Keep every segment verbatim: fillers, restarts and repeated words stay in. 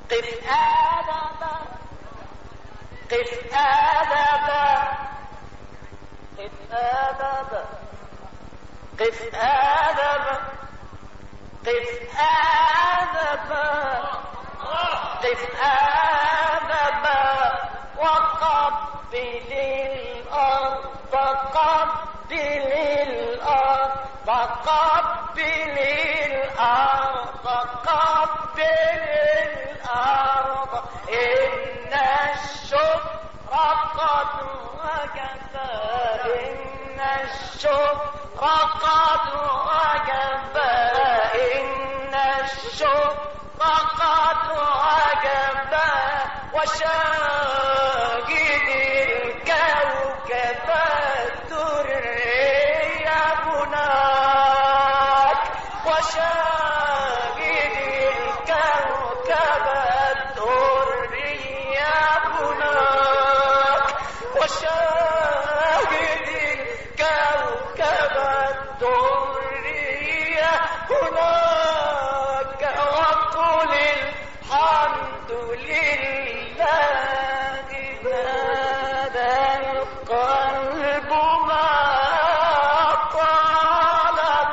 قف آدبا قف آدبا قف آدبا قف آدبا قف آدبا قف آدبا وقبل الأرض قبل الأرض قبل الأرض قبل الأرض إن الشكر قد وجب إن الشكر قد وجب إن الشكر قد وجب وشاهد الكوكب الدري هناك وشاهد الكوكب الدري هناك وشاهد الكوكب الدري هناك وقل الحمد لله نادى القلب ما طلب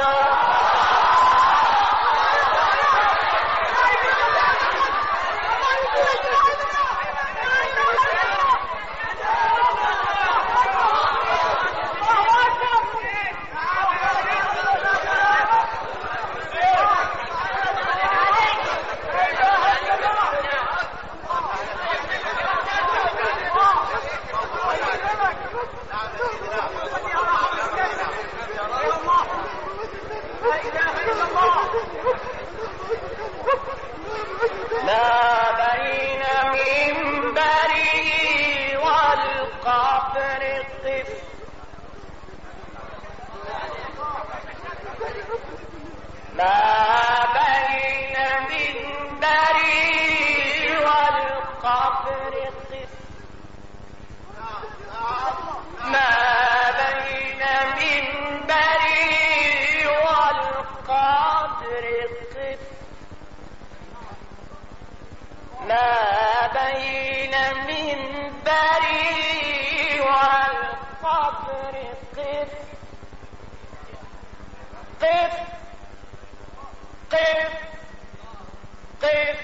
ما بين منبره والقبر قف ما بين منبره والقبر قف ما بين منبره والقبر قف ما بين منبري والقبر قف قف قف قف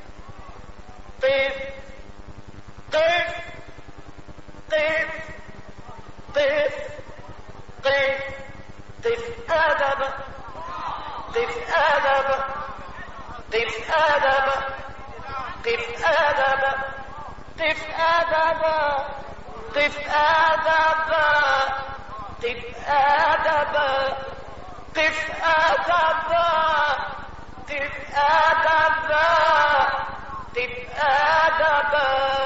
قف قف قف قف قف قف أدب قف أدب قف أدب قف أدب قف أدب قف أدب قف أدب قف أدب قف أدب قف أدب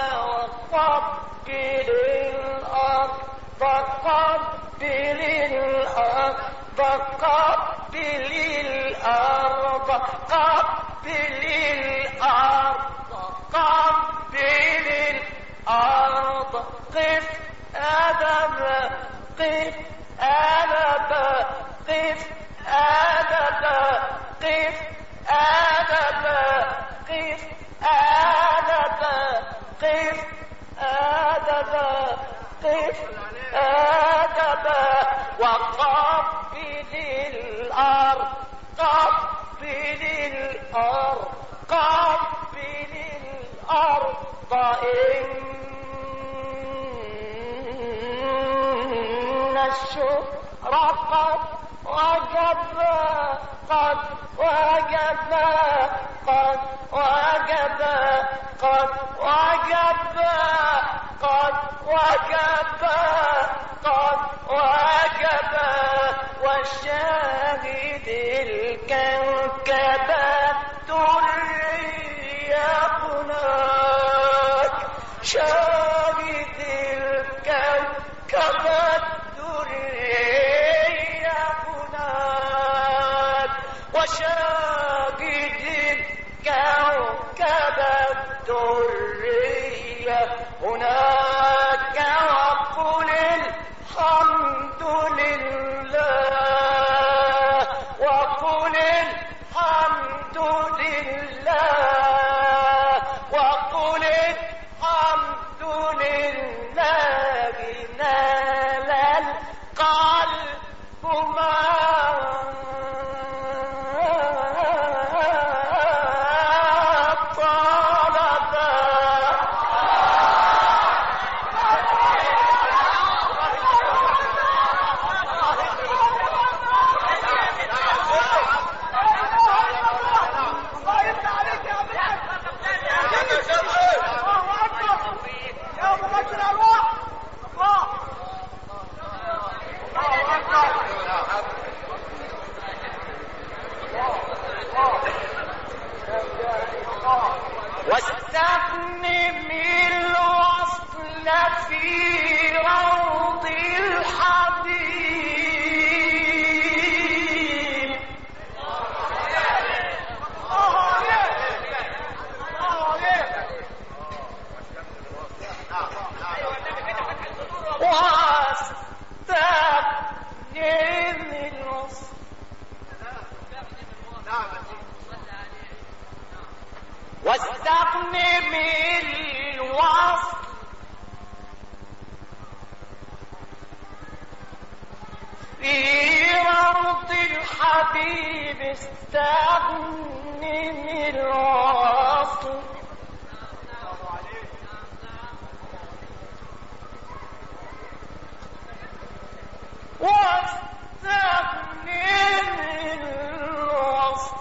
وقبل الأرض قبل الأرض قبل الأرض قبل الأرض قبل الأرض قف أدب قف أدب قف أدب قف أدب قف أدب قف أدب قف أدب وقبل الأرض قبل الأرض قبل الأرض إن الشكر قد وجب قد وجب قد وجب قد وجب قد وجب قد وجب والشاهد الكوكب الدري هناك شاهد الكوكب الدري هناك وشاهد الكوكب الدري هناك وقل الحمد واستغنم الوصل في روض الحبيب استغنم الوصل واستغنم الوصل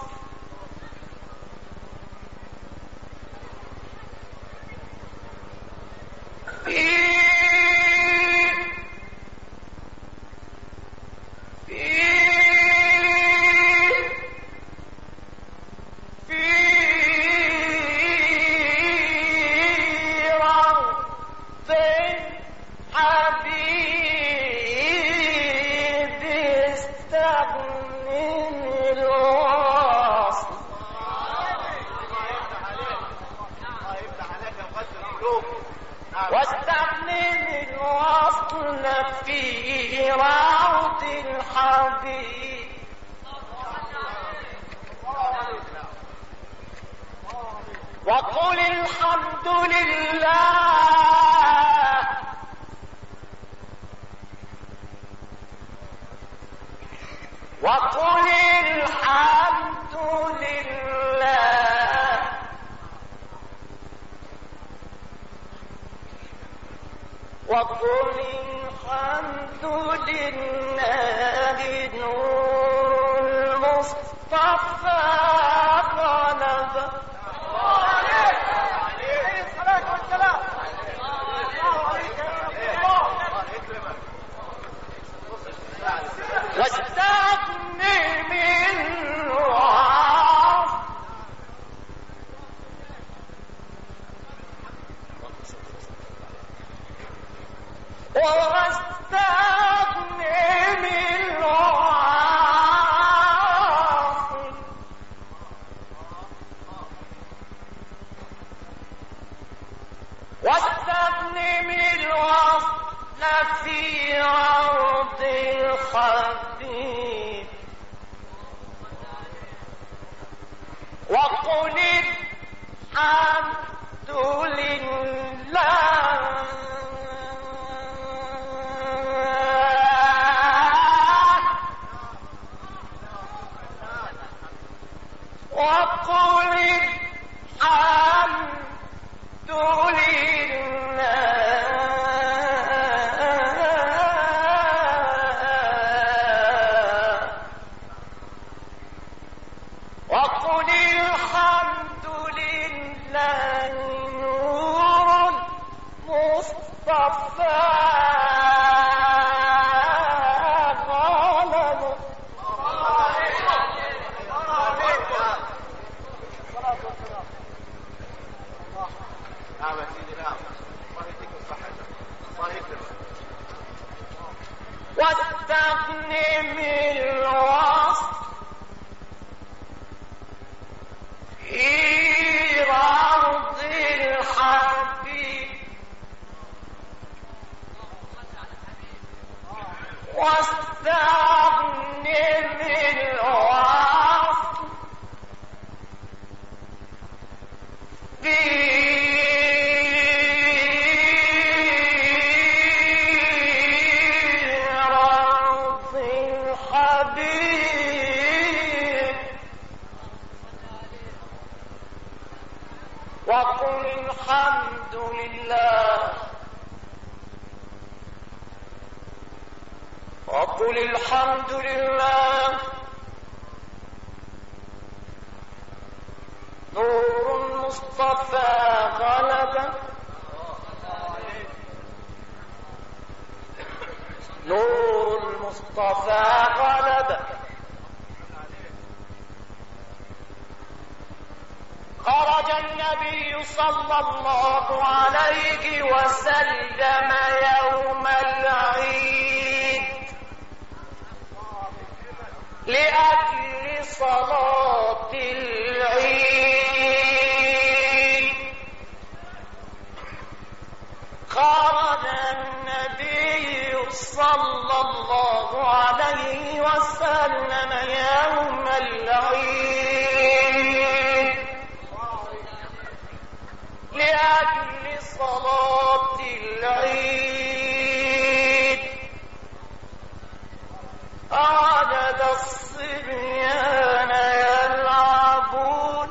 في واستغنم الوصل في روض الحبيب وقل الحمد لله وقل الحمد لله وقل الحمد لله نور المصطفى غلب عليه الصلاة والسلام واستغنم الوصل واستغنم الوصل واستغنم الوصل في عرض الحبيب وقل الحمد لله وقل الحمد لله وقل الحمد لله نور المصطفى غلب واستغنم الوصل في روض الحبيب واستغنم الوصل في روض الحبيب وقل الحمد لله وقل الحمد لله نور المصطفى غلب نور المصطفى غلب خرج النبي صلى الله عليه وسلم يوم العيد لأجل صلاة العيد خرج النبي صلى الله عليه وسلم يوم العيد فوجد الصبيان يلعبون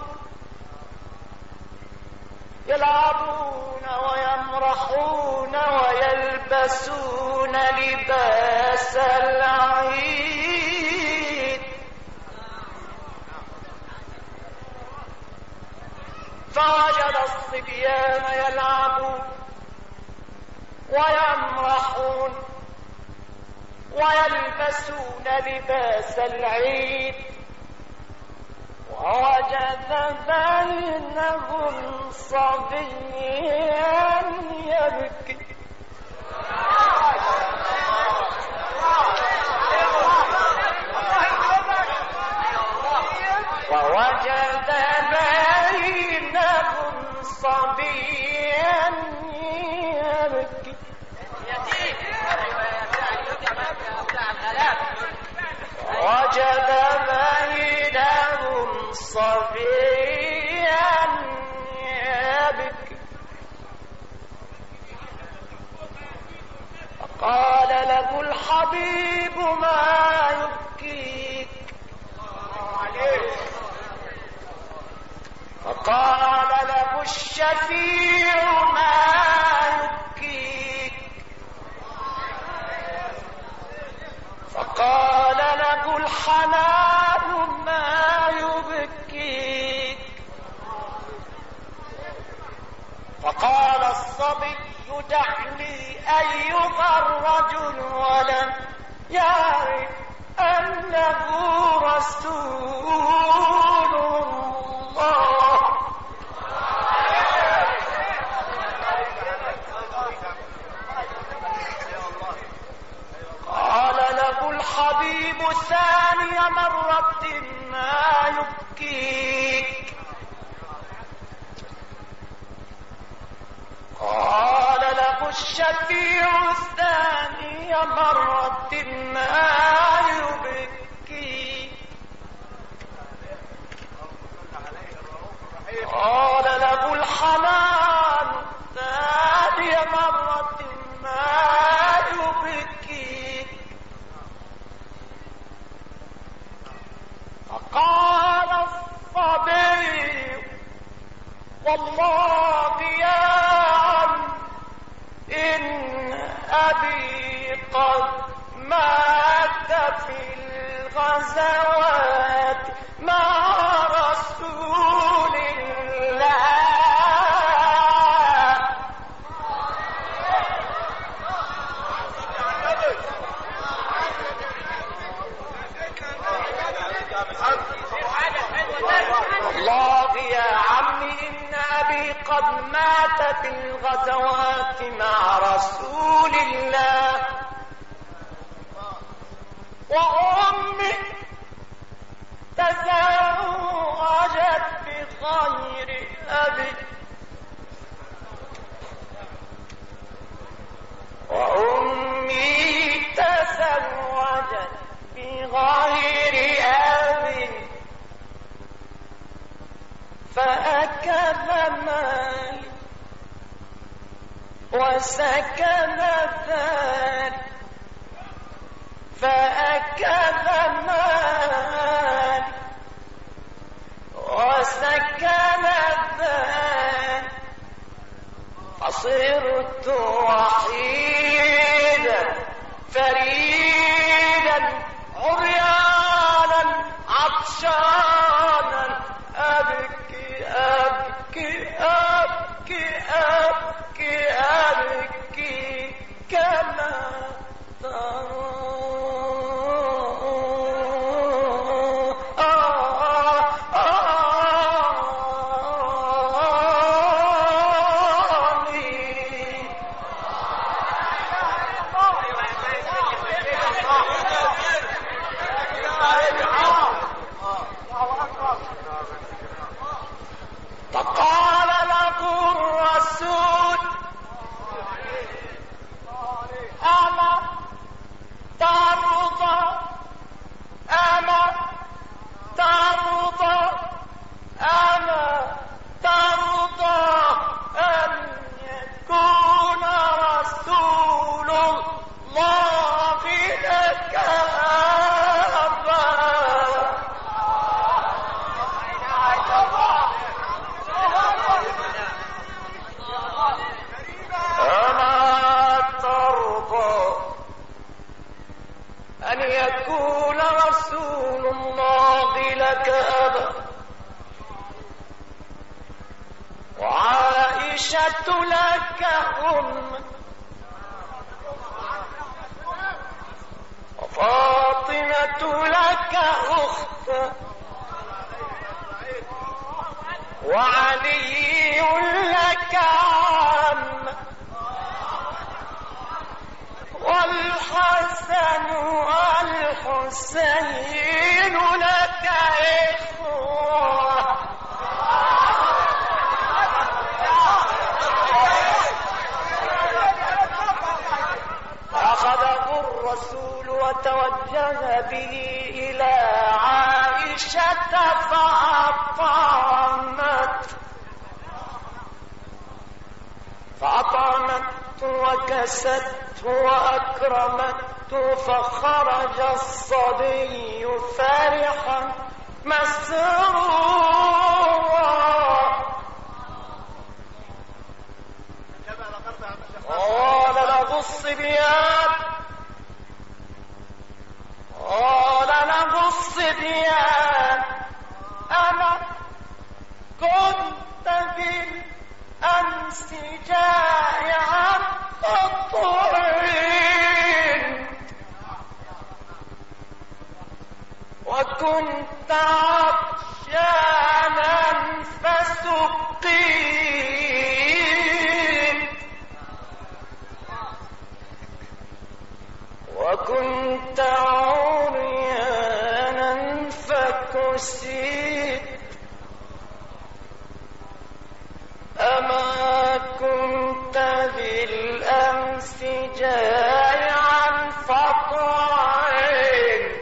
يلعبون ويمرحون ويلبسون لباس العيد. فوجد الصبيان يلعبون ويمرحون ويلبسون لباس العيد ووجد بينهم صبيا يبكي ووجد بينهم صبيا يبكي ووجد بينهم صبيا يبكي فقال له الحبيب ما يبكيك فقال له الشفيع ما يبكيك فقال له الحنان ما يبكيك فقال الصبي دعني أيها الرجل ولم يعرف أنه رسول الله. قال له الحبيب ثاني مرة ما يبكيك قال له الشفيع الثاني مرة ما يبكيك قال له الحنان ثاني مرة ما يبكيك فقال الصبي والله يا عم إن أبي قد مات في الغزوات مع رسول الله. والله يا عمي إن أبي قد مات في الغزوات مع رسول الله وأمي تزوجت بغير أبي وأمي تزوجت بغير أبي فأكل مالي وسكن ذلك فأكل مالي وسكن ذلك فصرت وحيدا فريدا عريانا عطشانا أبكي أبكي أبكي أبكي أبكي كما ترى فقال له الرسول أما ترضى أما ترضى أما ترضى أن يكون رسول الله لك يكون رسول الله لك أبا وعائشة لك أم وفاطمة لك أخت وعلي لك عم والحسن والحسين لك إخوة أخذه الرسول وتوجه به إلى عائشة فأطعمت فأطعمت وكست وأكرمت فخرج الصبي فرحا مسرورا قال له الصبيان قال له الصبيان أنا كنت بالأمس جائعا فطعمت وكنت عطشانا فسقيت وكنت عريانا فكسيت أما كنت بالأمس جائعا فطعمت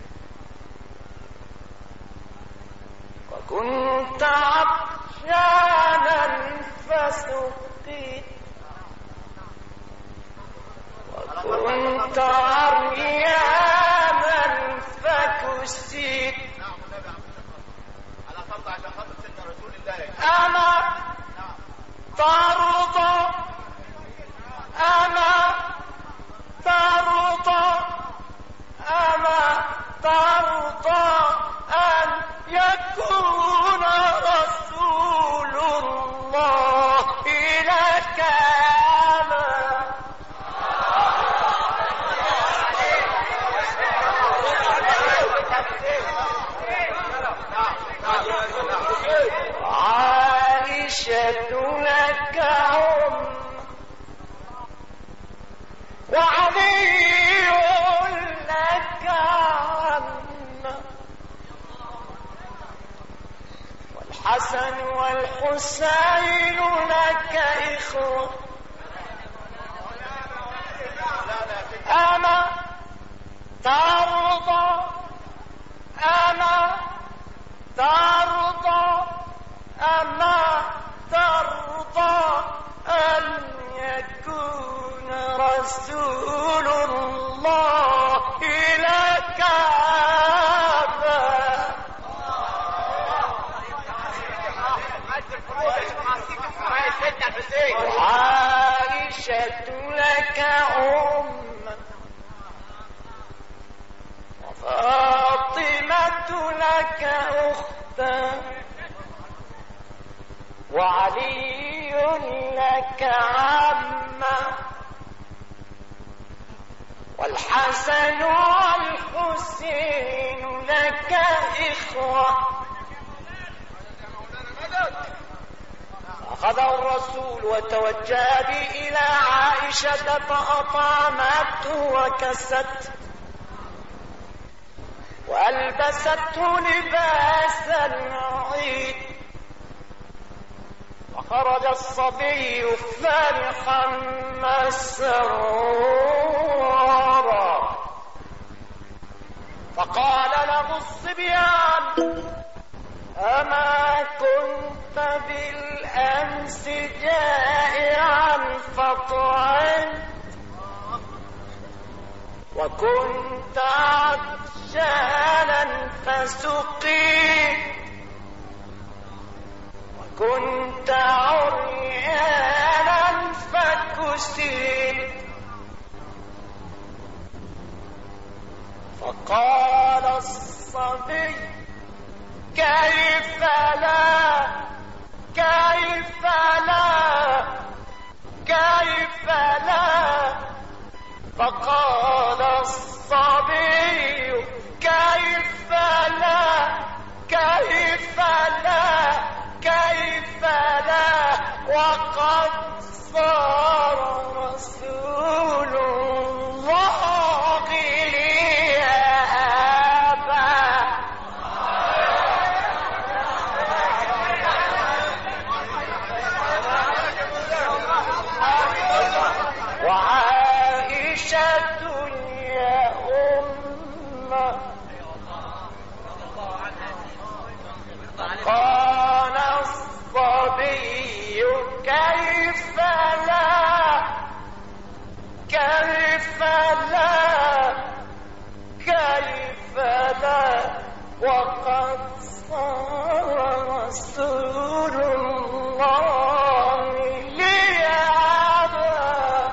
وكنت عطشانا فسقيت وكنت عريانا فكسيت أما ترضى أما ترضى أما ترضى أن يكون رسول الله لك أبا عائشة لك أم وعلي لك عم والحسن والحسين لك إخوة أما ترضى أما ترضى أما ترضى أن يكون رسول الله لك أبا وعائشة لك أم وفاطمة لك أختا وعلي لك عما والحسن والحسين لك إخوة أخذه الرسول وتوجه به إلى عائشة فأطعمته وكست وألبسته لباس العيد وخرج الصبي فرحا مسرورا فقال له الصبيان أما كنت بالأمس جائعا فطعمت وكنت عطشانا فسقيت وكنت عريانا فكسيت فقال الصبي كيف لا كيف لا كيف لا فقال الصبي كيف لا كيف لا كيف لا وقد صار رسول الله لي أبا. وعائشة يا أمة قال الصبي كيف لا كيف لا كيف لا وقد صار رسول الله لي أبا.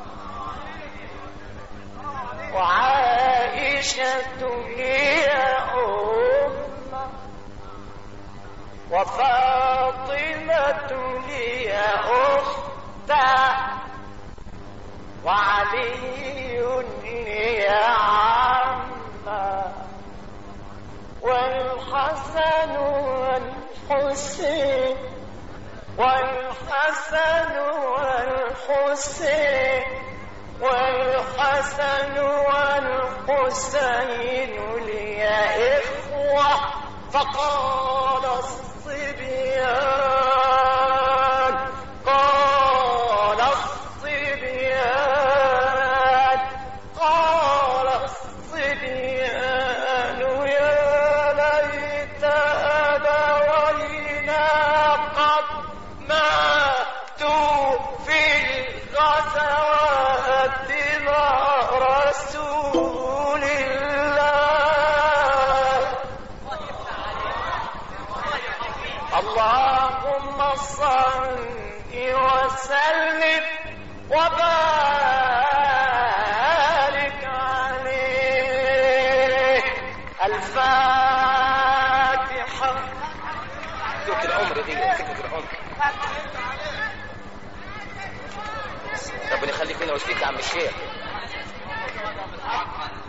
وعائشة هي أمة وفاطمة هي أختا وعلي هي عما والحسن والحسين والحسن والحسين والحسن والحسين لي إخوة. فقال الصبيان قال الصبيان قال الصبيان يا ليت أبوينا قد ماتوا في الغزوات مع رسول الله. اللهم صل وسلم وبارك عليه. الفاتحة. فكرة العمر دي فكرة العمر. ربنا يخليك لنا ويشفيك يا عم الشيخ.